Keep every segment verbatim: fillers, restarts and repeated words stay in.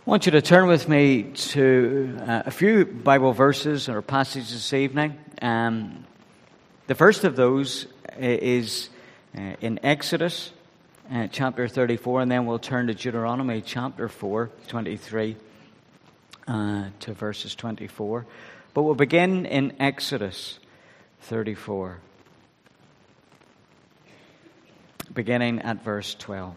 I want you to turn with me to uh, a few Bible verses or passages this evening. Um, the first of those is uh, in Exodus uh, chapter thirty-four, and then we'll turn to Deuteronomy chapter four, twenty-three uh, to verses twenty-four. But we'll begin in Exodus thirty-four, beginning at verse twelve.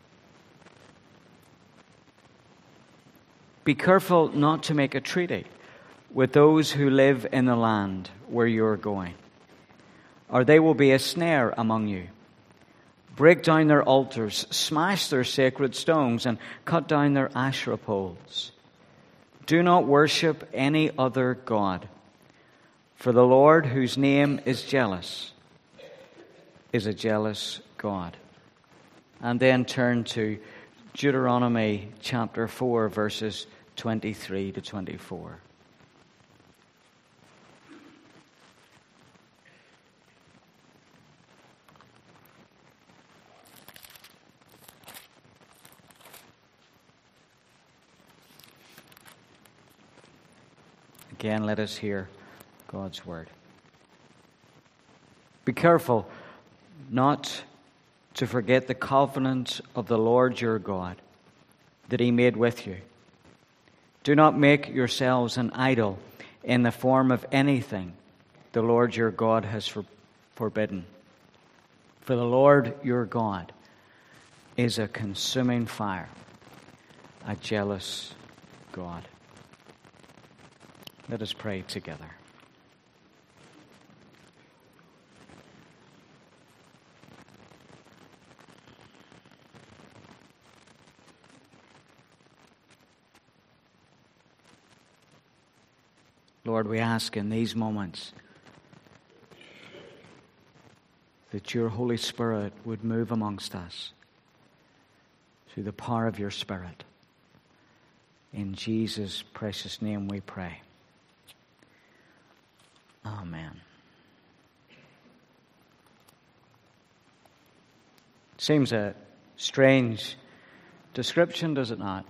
Be careful not to make a treaty with those who live in the land where you are going, or they will be a snare among you. Break down their altars, smash their sacred stones, and cut down their Asherah poles. Do not worship any other god, for the Lord, whose name is jealous, is a jealous God. And then turn to Deuteronomy chapter four, verses twenty-three to twenty-four. Again, let us hear God's word. Be careful not to forget the covenant of the Lord your God that he made with you. Do not make yourselves an idol in the form of anything the Lord your God has for, forbidden. For the Lord your God is a consuming fire, a jealous God. Let us pray together. Lord, we ask in these moments that your Holy Spirit would move amongst us through the power of your Spirit. In Jesus' precious name we pray. Amen. Seems a strange description, does it not?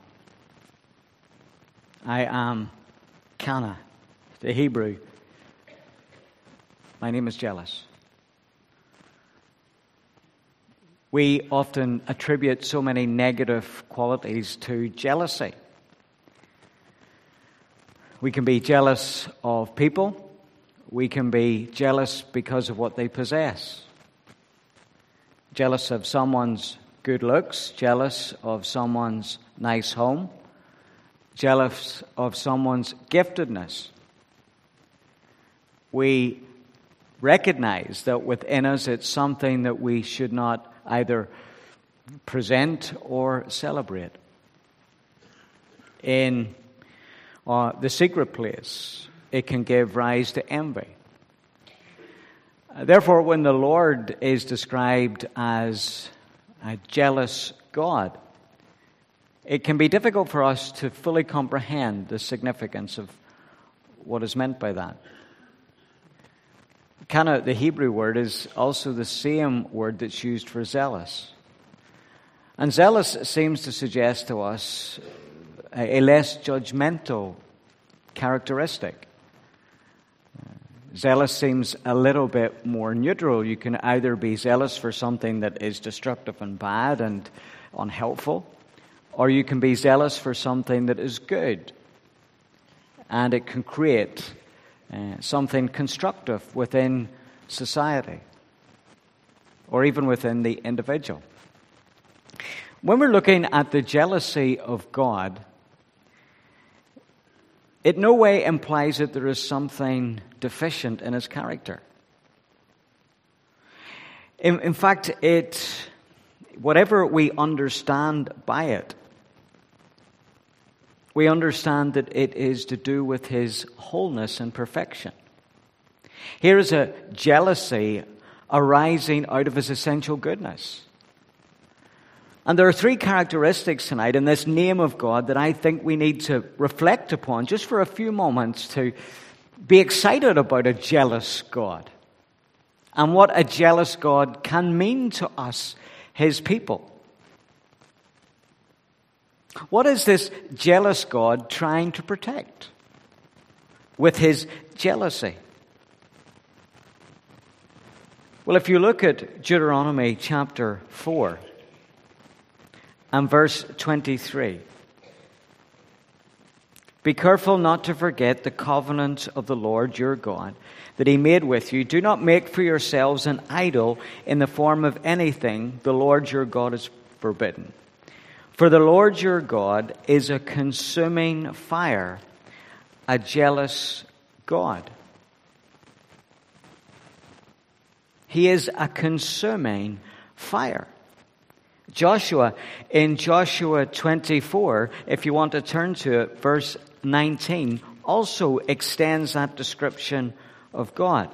I am Cana, the Hebrew. My name is jealous. We often attribute so many negative qualities to jealousy. We can be jealous of people. We can be jealous because of what they possess. Jealous of someone's good looks, jealous of someone's nice home, jealous of someone's giftedness. We recognize that within us it's something that we should not either present or celebrate. In uh, the secret place, it can give rise to envy. Therefore, when the Lord is described as a jealous God, it can be difficult for us to fully comprehend the significance of what is meant by that. Kana, the Hebrew word, is also the same word that's used for zealous. And zealous seems to suggest to us a less judgmental characteristic. Zealous seems a little bit more neutral. You can either be zealous for something that is destructive and bad and unhelpful, or you can be zealous for something that is good, and it can create uh, something constructive within society, or even within the individual. When we're looking at the jealousy of God, it no way implies that there is something deficient in his character. In, in fact, it, whatever we understand by it, we understand that it is to do with his wholeness and perfection. Here is a jealousy arising out of his essential goodness. And there are three characteristics tonight in this name of God that I think we need to reflect upon just for a few moments to be excited about a jealous God and what a jealous God can mean to us, his people. What is this jealous God trying to protect with his jealousy? Well, if you look at Deuteronomy chapter four and verse twenty-three, be careful not to forget the covenant of the Lord your God that he made with you. Do not make for yourselves an idol in the form of anything the Lord your God has forbidden. For the Lord your God is a consuming fire, a jealous God. He is a consuming fire. Joshua, in Joshua twenty-four, if you want to turn to it, verse nineteen, also extends that description of God.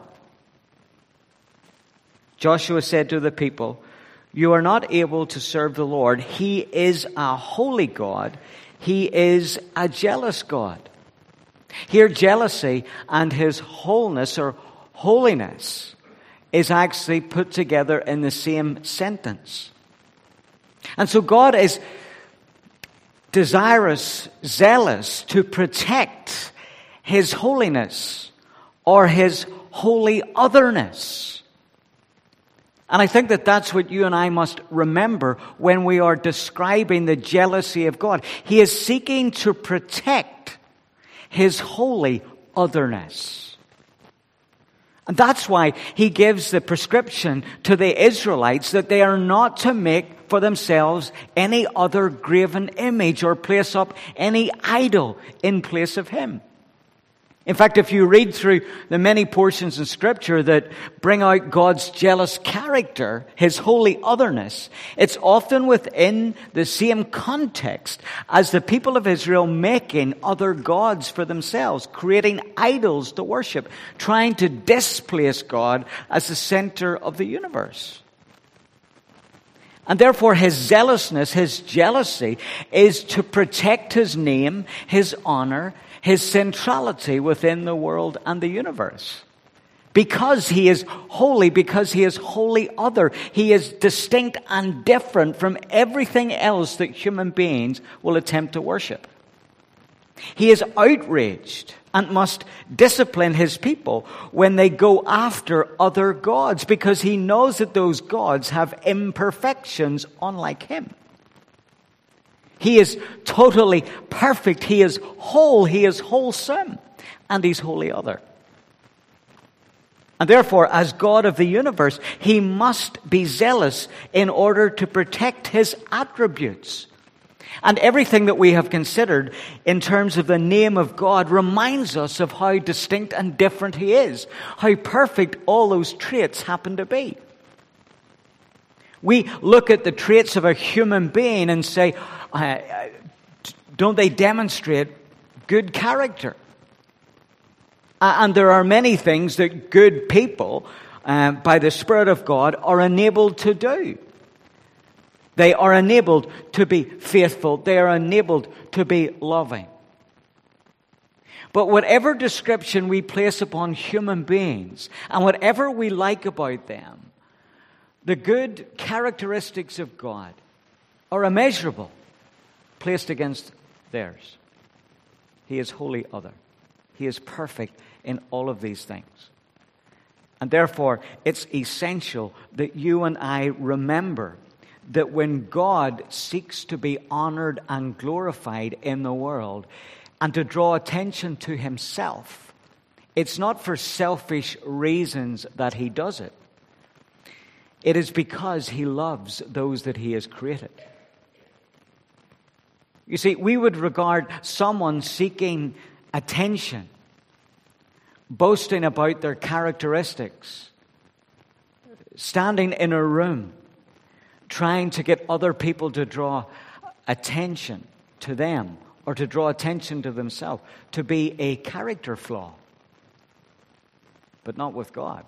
Joshua said to the people, you are not able to serve the Lord. He is a holy God. He is a jealous God. Here, jealousy and his wholeness or holiness is actually put together in the same sentence. And so God is desirous, zealous to protect his holiness or his holy otherness. And I think that that's what you and I must remember when we are describing the jealousy of God. He is seeking to protect his holy otherness. And that's why he gives the prescription to the Israelites that they are not to make for themselves any other graven image or place up any idol in place of him. In fact, if you read through the many portions in Scripture that bring out God's jealous character, his holy otherness, it's often within the same context as the people of Israel making other gods for themselves, creating idols to worship, trying to displace God as the center of the universe. And therefore his zealousness, his jealousy, is to protect his name, his honor, his centrality within the world and the universe. Because he is holy, because he is wholly other, he is distinct and different from everything else that human beings will attempt to worship. He is outraged and must discipline his people when they go after other gods, because he knows that those gods have imperfections unlike him. He is totally perfect. He is whole. He is wholesome. And he's wholly other. And therefore, as God of the universe, he must be zealous in order to protect his attributes. And everything that we have considered in terms of the name of God reminds us of how distinct and different he is. How perfect all those traits happen to be. We look at the traits of a human being and say, uh, don't they demonstrate good character? Uh, and there are many things that good people, uh, by the Spirit of God, are enabled to do. They are enabled to be faithful. They are enabled to be loving. But whatever description we place upon human beings, and whatever we like about them, the good characteristics of God are immeasurable placed against theirs. He is wholly other. He is perfect in all of these things. And therefore, it's essential that you and I remember that when God seeks to be honored and glorified in the world and to draw attention to himself, it's not for selfish reasons that he does it. It is because he loves those that he has created. You see, we would regard someone seeking attention, boasting about their characteristics, standing in a room, trying to get other people to draw attention to them or to draw attention to themselves, to be a character flaw. But not with God.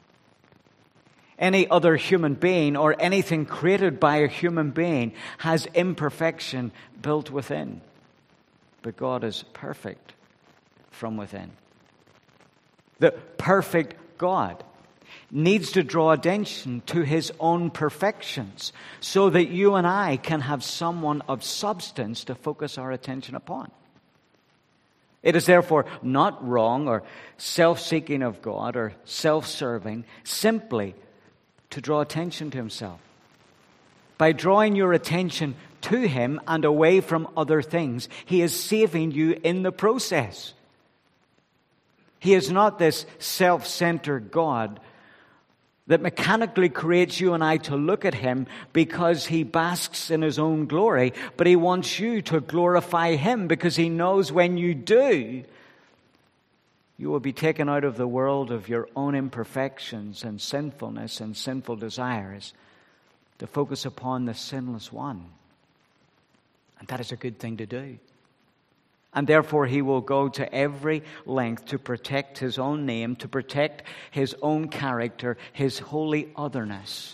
Any other human being or anything created by a human being has imperfection built within. But God is perfect from within. The perfect God. needs to draw attention to his own perfections so that you and I can have someone of substance to focus our attention upon. It is therefore not wrong or self-seeking of God or self-serving simply to draw attention to himself. By drawing your attention to him and away from other things, he is saving you in the process. He is not this self-centered God that mechanically creates you and I to look at him because he basks in his own glory, but he wants you to glorify him because he knows when you do, you will be taken out of the world of your own imperfections and sinfulness and sinful desires to focus upon the sinless one. And that is a good thing to do. And therefore he will go to every length to protect his own name, to protect his own character, his holy otherness.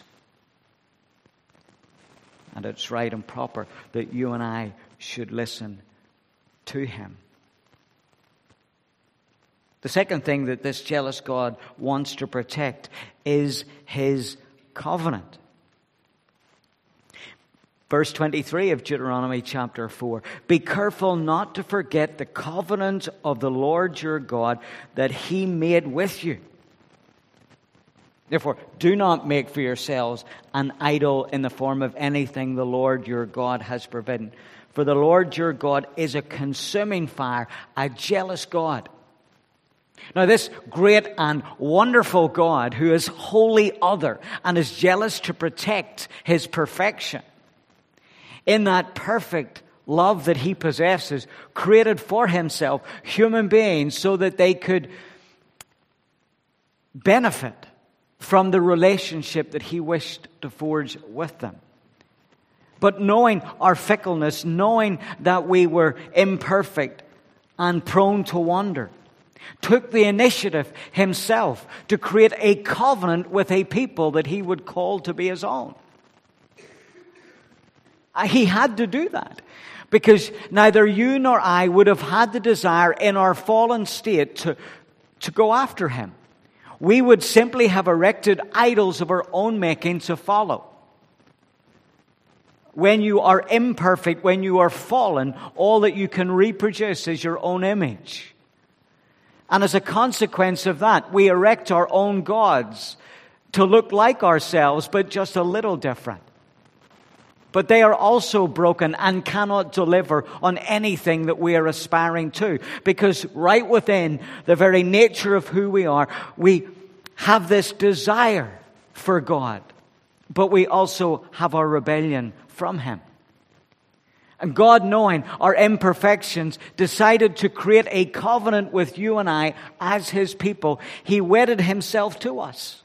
And it's right and proper that you and I should listen to him. The second thing that this jealous God wants to protect is his covenant. Verse twenty-three of Deuteronomy chapter four. Be careful not to forget the covenant of the Lord your God that he made with you. Therefore, do not make for yourselves an idol in the form of anything the Lord your God has forbidden. For the Lord your God is a consuming fire, a jealous God. Now, this great and wonderful God who is wholly other and is jealous to protect his perfection, in that perfect love that he possesses, created for himself human beings so that they could benefit from the relationship that he wished to forge with them. But knowing our fickleness, knowing that we were imperfect and prone to wander, took the initiative himself to create a covenant with a people that he would call to be his own. He had to do that because neither you nor I would have had the desire in our fallen state to, to go after him. We would simply have erected idols of our own making to follow. When you are imperfect, when you are fallen, all that you can reproduce is your own image. And as a consequence of that, we erect our own gods to look like ourselves, but just a little different. But they are also broken and cannot deliver on anything that we are aspiring to. Because right within the very nature of who we are, we have this desire for God. But we also have our rebellion from him. And God, knowing our imperfections, decided to create a covenant with you and I as his people. He wedded himself to us.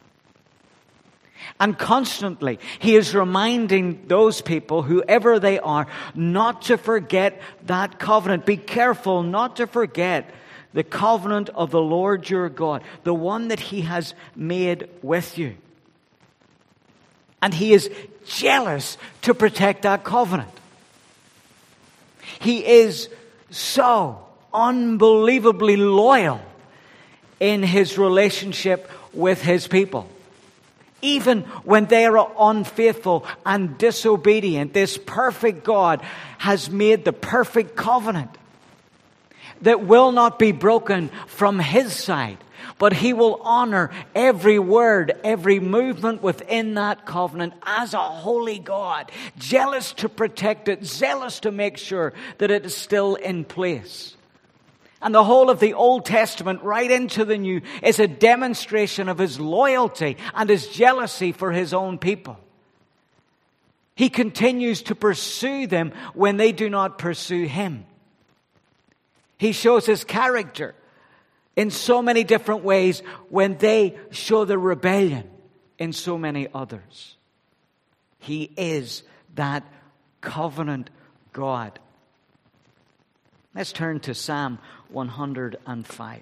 And constantly, he is reminding those people, whoever they are, not to forget that covenant. Be careful not to forget the covenant of the Lord your God, the one that he has made with you. And he is jealous to protect that covenant. He is so unbelievably loyal in his relationship with his people. Even when they are unfaithful and disobedient, this perfect God has made the perfect covenant that will not be broken from his side. But he will honor every word, every movement within that covenant as a holy God, jealous to protect it, zealous to make sure that it is still in place. And the whole of the Old Testament, right into the New, is a demonstration of his loyalty and his jealousy for his own people. He continues to pursue them when they do not pursue him. He shows his character in so many different ways when they show their rebellion in so many others. He is that covenant God. Let's turn to Psalm one hundred five.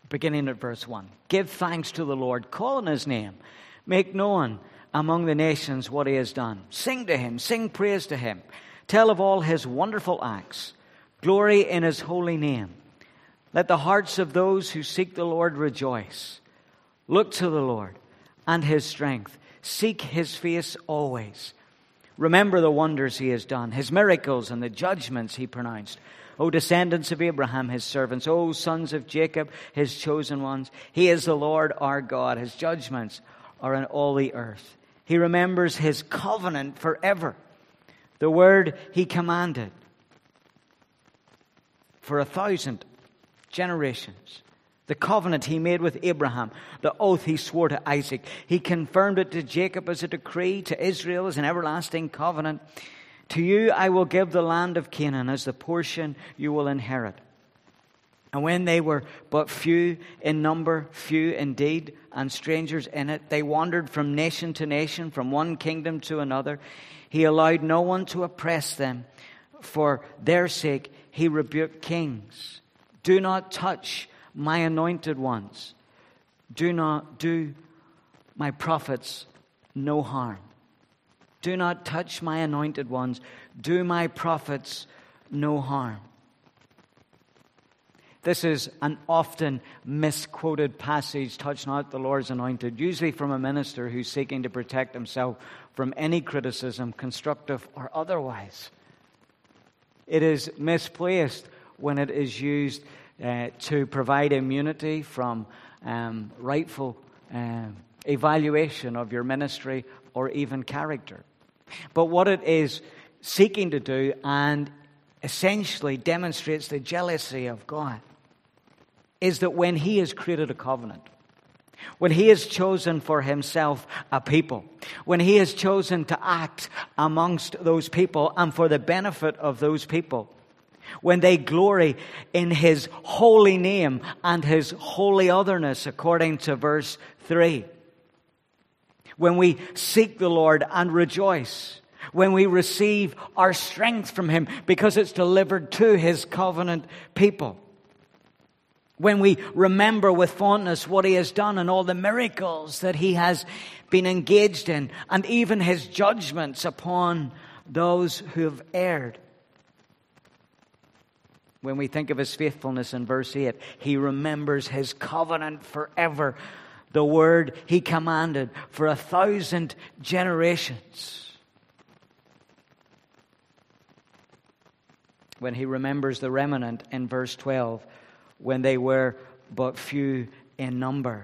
beginning at verse one. Give thanks to the Lord, call on his name, make known among the nations what he has done. Sing to him, sing praise to him. Tell of all his wonderful acts. Glory in his holy name. Let the hearts of those who seek the Lord rejoice. Look to the Lord and his strength. Seek his face always. Remember the wonders he has done, his miracles and the judgments he pronounced. O descendants of Abraham, his servants, O sons of Jacob, his chosen ones. He is the Lord our God. His judgments are in all the earth. He remembers his covenant forever, the word he commanded for a thousand generations. The covenant he made with Abraham, the oath he swore to Isaac. He confirmed it to Jacob as a decree, to Israel as an everlasting covenant. To you I will give the land of Canaan as the portion you will inherit. And when they were but few in number, few indeed, and strangers in it, they wandered from nation to nation, from one kingdom to another. He allowed no one to oppress them. For their sake he rebuked kings. Do not touch my anointed ones. Do not do my prophets no harm. Do not touch my anointed ones. Do my prophets no harm. This is an often misquoted passage, touch not the Lord's anointed, usually from a minister who's seeking to protect himself from any criticism, constructive or otherwise. It is misplaced when it is used uh, to provide immunity from um, rightful uh, evaluation of your ministry or even character. But what it is seeking to do, and essentially demonstrates the jealousy of God, is that when he has created a covenant, when he has chosen for himself a people, when he has chosen to act amongst those people and for the benefit of those people, when they glory in his holy name and his holy otherness, according to verse three, when we seek the Lord and rejoice, when we receive our strength from him because it's delivered to his covenant people, when we remember with fondness what he has done and all the miracles that he has been engaged in, and even his judgments upon those who have erred. When we think of his faithfulness in verse eight, he remembers his covenant forever, the word he commanded for a thousand generations. When he remembers the remnant in verse twelve, when they were but few in number.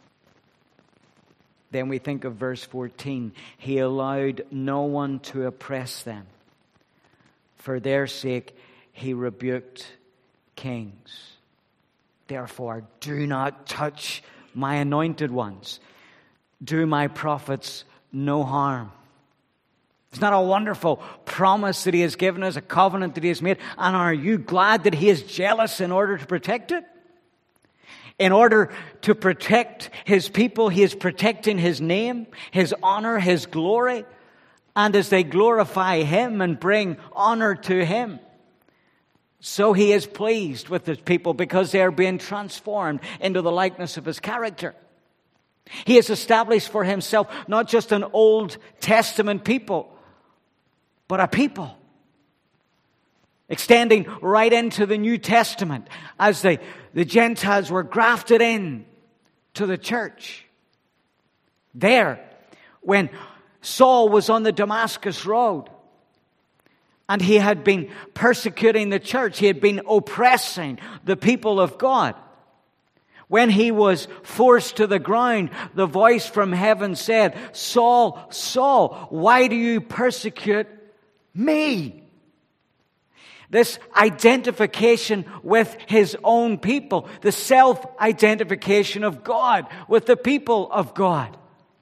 Then we think of verse fourteen. He allowed no one to oppress them. For their sake he rebuked kings. Therefore, do not touch my anointed ones. Do my prophets no harm. Isn't that a wonderful promise that he has given us, a covenant that he has made? And are you glad that he is jealous in order to protect it? In order to protect his people, he is protecting his name, his honor, his glory. And as they glorify him and bring honor to him, so he is pleased with his people because they are being transformed into the likeness of his character. He has established for himself not just an Old Testament people, but a people extending right into the New Testament as the, the Gentiles were grafted in to the church. There, when Saul was on the Damascus Road and he had been persecuting the church, he had been oppressing the people of God. When he was forced to the ground, the voice from heaven said, Saul, Saul, why do you persecute me? This identification with his own people, the self-identification of God with the people of God.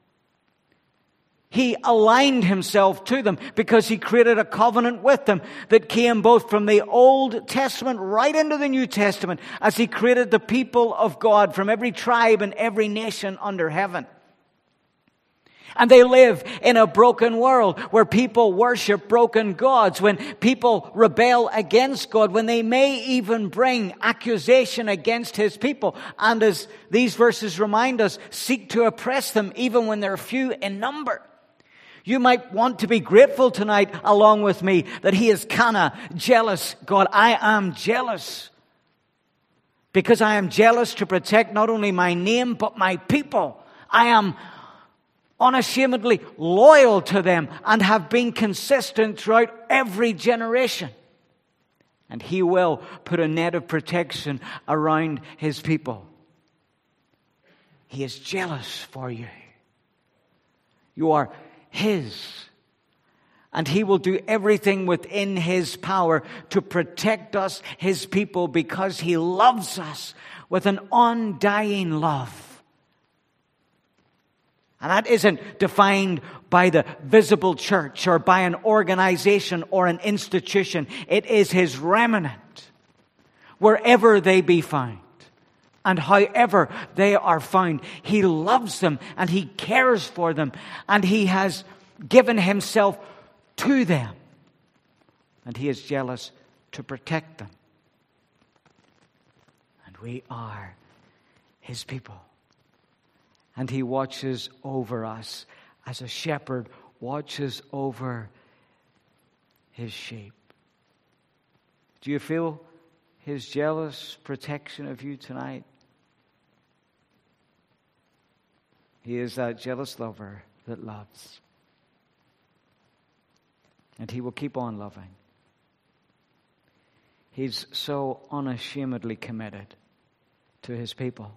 He aligned himself to them because he created a covenant with them that came both from the Old Testament right into the New Testament as he created the people of God from every tribe and every nation under heaven. And they live in a broken world where people worship broken gods, when people rebel against God, when they may even bring accusation against His people. And as these verses remind us, seek to oppress them even when they're few in number. You might want to be grateful tonight along with me that He is kinda jealous. God, I am jealous. Because I am jealous to protect not only my name, but my people. I am unashamedly loyal to them and have been consistent throughout every generation. And He will put a net of protection around His people. He is jealous for you. You are His. And He will do everything within His power to protect us, His people, because He loves us with an undying love. And that isn't defined by the visible church or by an organization or an institution. It is His remnant, wherever they be found. And however they are found, He loves them and He cares for them. And He has given Himself to them. And He is jealous to protect them. And we are His people. And He watches over us as a shepherd watches over his sheep. Do you feel His jealous protection of you tonight? He is that jealous lover that loves. And He will keep on loving. He's so unashamedly committed to His people.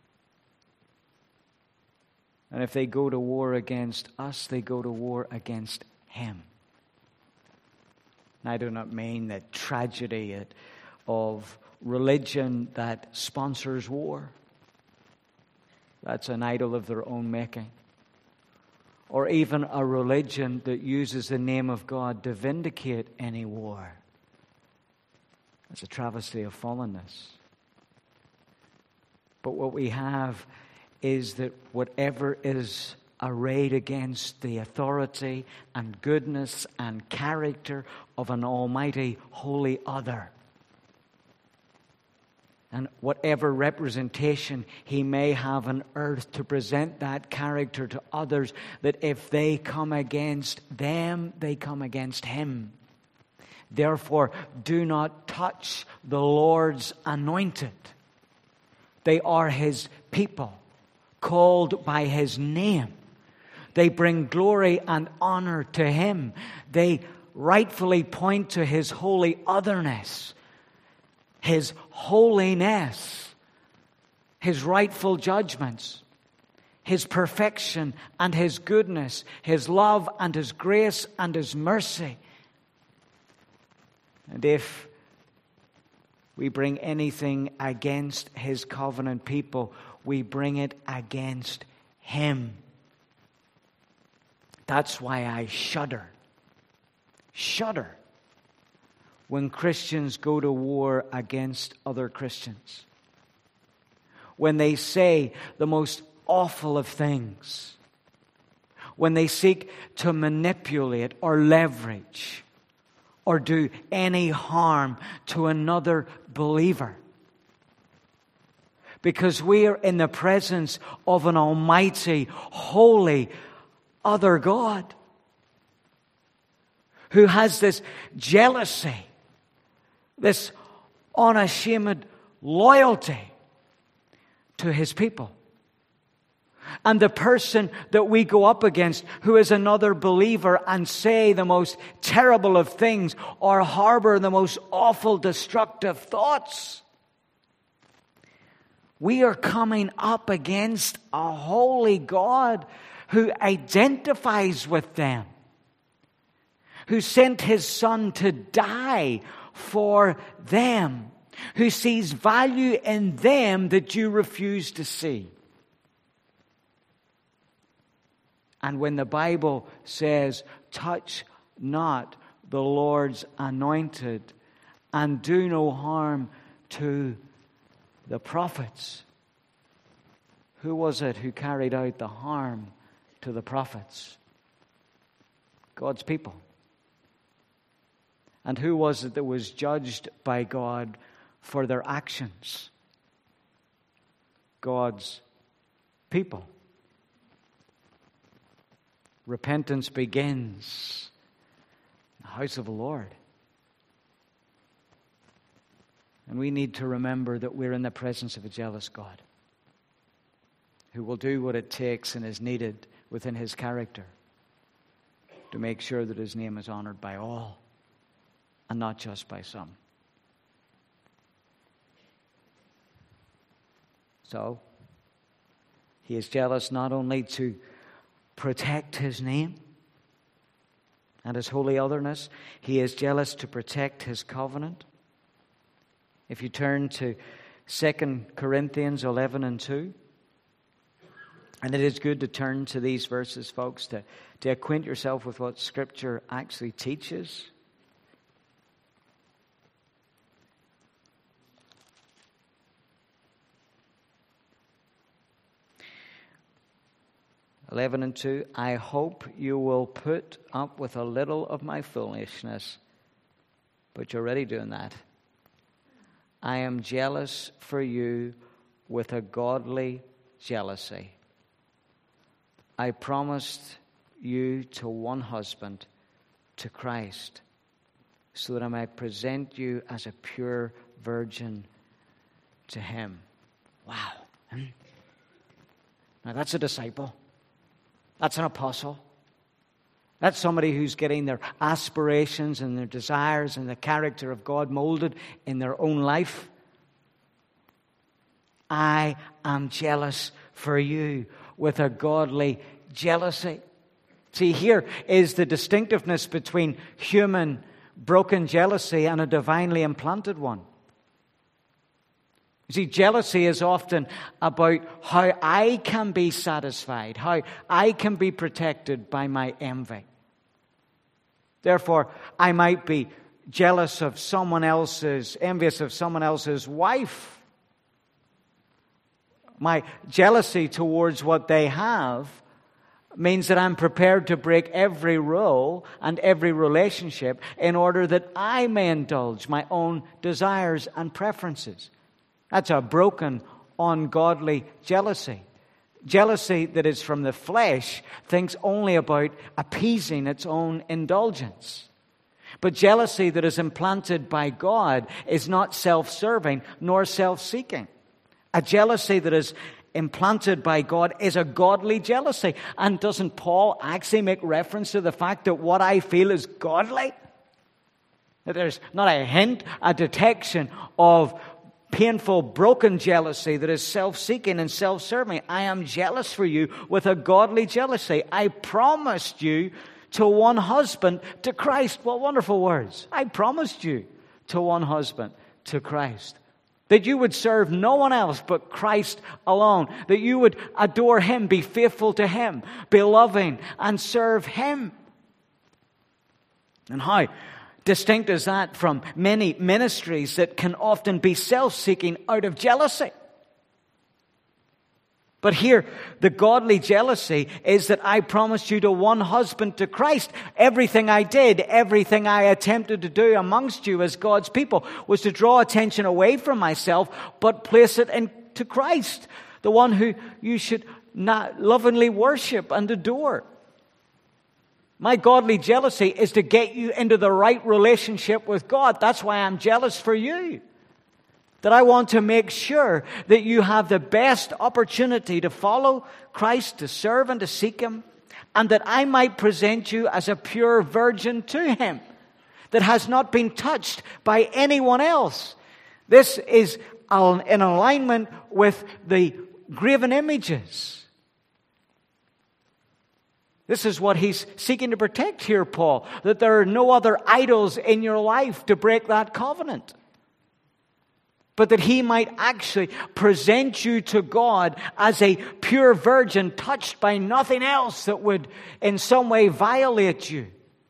And if they go to war against us, they go to war against Him. And I do not mean the tragedy of religion that sponsors war. That's an idol of their own making. Or even a religion that uses the name of God to vindicate any war. That's a travesty of fallenness. But what we have is that whatever is arrayed against the authority and goodness and character of an almighty holy other, and whatever representation he may have on earth to present that character to others, that if they come against them, they come against him. Therefore, do not touch the Lord's anointed. They are His people, called by His name. They bring glory and honor to Him. They rightfully point to His holy otherness, His holiness, His rightful judgments, His perfection and His goodness, His love and His grace and His mercy. And if we bring anything against His covenant people, we bring it against Him. That's why I shudder. Shudder when Christians go to war against other Christians. When they say the most awful of things. When they seek to manipulate or leverage or do any harm to another believer. Because we are in the presence of an almighty, holy, other God who has this jealousy, this unashamed loyalty to His people. And the person that we go up against who is another believer and say the most terrible of things or harbor the most awful destructive thoughts, we are coming up against a holy God who identifies with them, who sent His Son to die for them, who sees value in them that you refuse to see. And when the Bible says, touch not the Lord's anointed and do no harm to the prophets, who was it who carried out the harm to the prophets? God's people. And who was it that was judged by God for their actions? God's people. Repentance begins in the house of the Lord. And we need to remember that we're in the presence of a jealous God who will do what it takes and is needed within his character to make sure that his name is honored by all and not just by some. So, he is jealous not only to protect his name and his holy otherness, he is jealous to protect his covenant. If you turn to Second Corinthians eleven and two, and it is good to turn to these verses, folks, to, to acquaint yourself with what Scripture actually teaches. eleven and two, I hope you will put up with a little of my foolishness, but you're already doing that. I am jealous for you with a godly jealousy. I promised you to one husband, to Christ, so that I might present you as a pure virgin to him. Wow. Now that's a disciple. That's an apostle. That's somebody who's getting their aspirations and their desires and the character of God molded in their own life. I am jealous for you with a godly jealousy. See, here is the distinctiveness between human broken jealousy and a divinely implanted one. You see, jealousy is often about how I can be satisfied, how I can be protected by my envy. Therefore, I might be jealous of someone else's, envious of someone else's wife. My jealousy towards what they have means that I'm prepared to break every rule and every relationship in order that I may indulge my own desires and preferences. That's a broken, ungodly jealousy. Jealousy that is from the flesh thinks only about appeasing its own indulgence. But jealousy that is implanted by God is not self-serving nor self-seeking. A jealousy that is implanted by God is a godly jealousy. And doesn't Paul actually make reference to the fact that what I feel is godly? That there's not a hint, a detection of painful, broken jealousy that is self-seeking and self-serving. I am jealous for you with a godly jealousy. I promised you to one husband, to Christ. What wonderful words. I promised you to one husband, to Christ. That you would serve no one else but Christ alone. That you would adore him, be faithful to him, be loving and serve him. And how distinct is that from many ministries that can often be self-seeking out of jealousy? But here, the godly jealousy is that I promised you to one husband, to Christ. Everything I did, everything I attempted to do amongst you as God's people was to draw attention away from myself, but place it into Christ, the one who you should not lovingly worship and adore. My godly jealousy is to get you into the right relationship with God. That's why I'm jealous for you. That I want to make sure that you have the best opportunity to follow Christ, to serve and to seek him, and that I might present you as a pure virgin to him that has not been touched by anyone else. This is in alignment with the graven images. This is what he's seeking to protect here, Paul, that there are no other idols in your life to break that covenant. But that he might actually present you to God as a pure virgin touched by nothing else that would in some way violate you.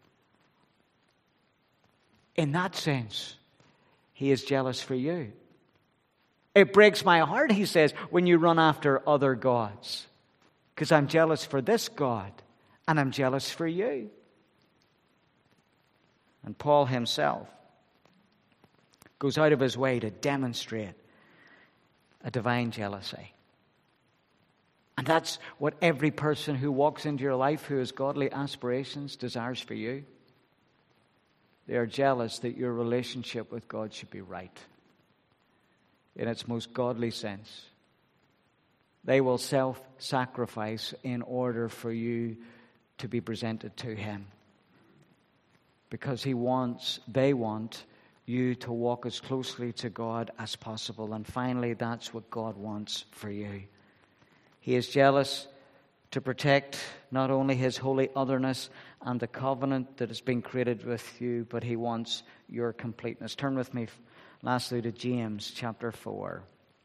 In that sense, he is jealous for you. It breaks my heart, he says, when you run after other gods. because I'm jealous for this God, and I'm jealous for you. And Paul himself goes out of his way to demonstrate a divine jealousy. And that's what every person who walks into your life who has godly aspirations desires for you. They are jealous that your relationship with God should be right in its most godly sense. They will self-sacrifice in order for you to be presented to Him. Because He wants, they want you to walk as closely to God as possible. And finally, that's what God wants for you. He is jealous to protect not only His holy otherness and the covenant that has been created with you, but He wants your completeness. Turn with me lastly to James chapter four.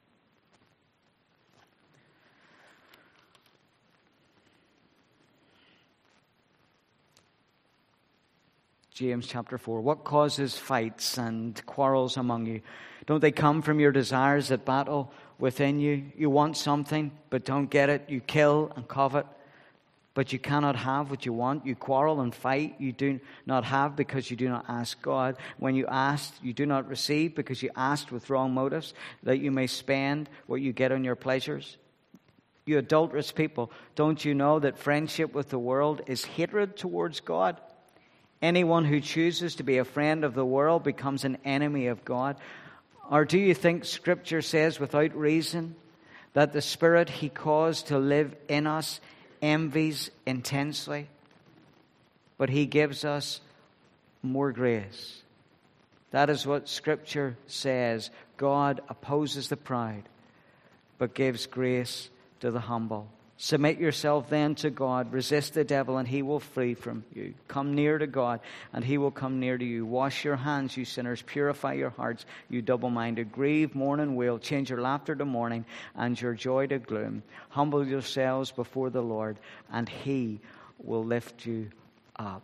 James chapter four. What causes fights and quarrels among you? Don't they come from your desires that battle within you? You want something, but don't get it. You kill and covet, but you cannot have what you want. You quarrel and fight. You do not have because you do not ask God. When you ask, you do not receive because you asked with wrong motives, that you may spend what you get on your pleasures. You adulterous people, don't you know that friendship with the world is hatred towards God? Anyone who chooses to be a friend of the world becomes an enemy of God. Or do you think Scripture says without reason that the Spirit He caused to live in us envies intensely? But He gives us more grace. That is what Scripture says. God opposes the proud, but gives grace to the humble. Submit yourself then to God. Resist the devil, and he will flee from you. Come near to God, and He will come near to you. Wash your hands, you sinners. Purify your hearts, you double-minded. Grieve, mourn, and wail. Change your laughter to mourning, and your joy to gloom. Humble yourselves before the Lord, and He will lift you up.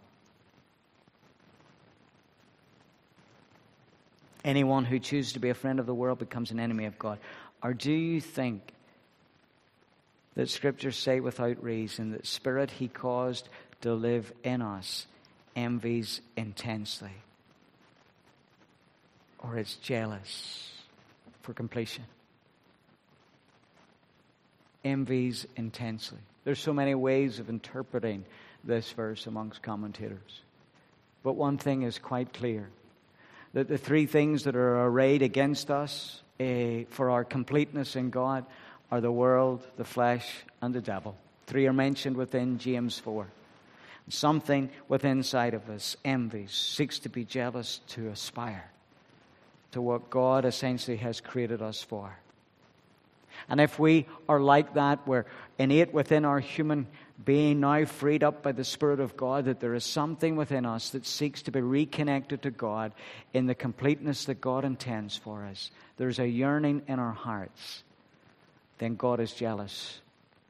Anyone who chooses to be a friend of the world becomes an enemy of God. Or do you think that Scriptures say without reason that Spirit He caused to live in us envies intensely? Or is jealous for completion? Envies intensely. There's so many ways of interpreting this verse amongst commentators. But one thing is quite clear, that the three things that are arrayed against us eh, for our completeness in God are the world, the flesh, and the devil. Three are mentioned within James four. Something within inside of us envies, seeks to be jealous, to aspire to what God essentially has created us for. And if we are like that, we're innate within our human being, now freed up by the Spirit of God, that there is something within us that seeks to be reconnected to God in the completeness that God intends for us. There's a yearning in our hearts. Then God is jealous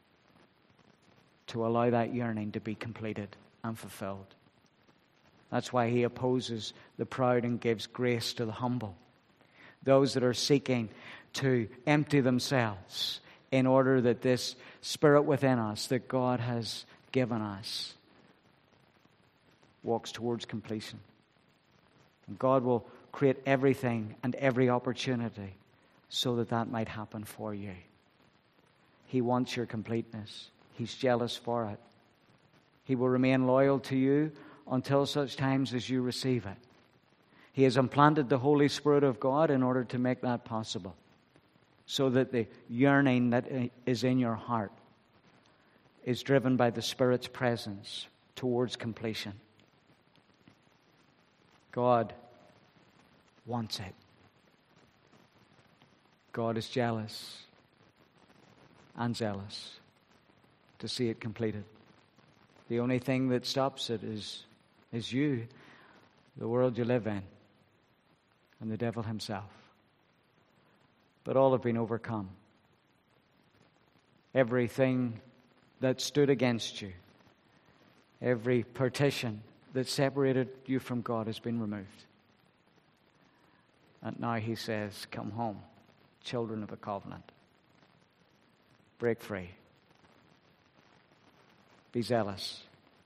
to allow that yearning to be completed and fulfilled. That's why He opposes the proud and gives grace to the humble. Those that are seeking to empty themselves in order that this Spirit within us that God has given us walks towards completion. And God will create everything and every opportunity so that that might happen for you. He wants your completeness. He's jealous for it. He will remain loyal to you until such times as you receive it. He has implanted the Holy Spirit of God in order to make that possible, so that the yearning that is in your heart is driven by the Spirit's presence towards completion. God wants it. God is jealous and zealous to see it completed. The only thing that stops it is, is you, the world you live in, and the devil himself. But all have been overcome. Everything that stood against you, every partition that separated you from God has been removed. And now He says, come home, children of the covenant. Break free. be zealous.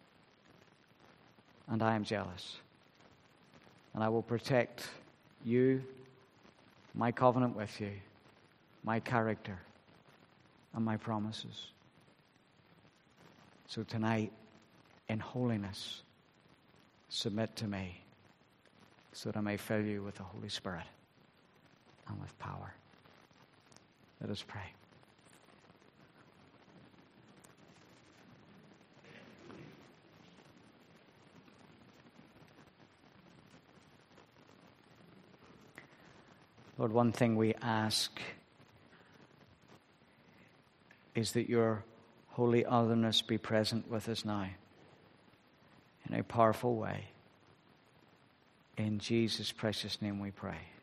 And I am jealous. And I will protect you, my covenant with you, my character, and my promises. So tonight, in holiness, submit to me so that I may fill you with the Holy Spirit and with power. Let us pray. Lord, one thing we ask is that your holy otherness be present with us now in a powerful way. In Jesus' precious name we pray.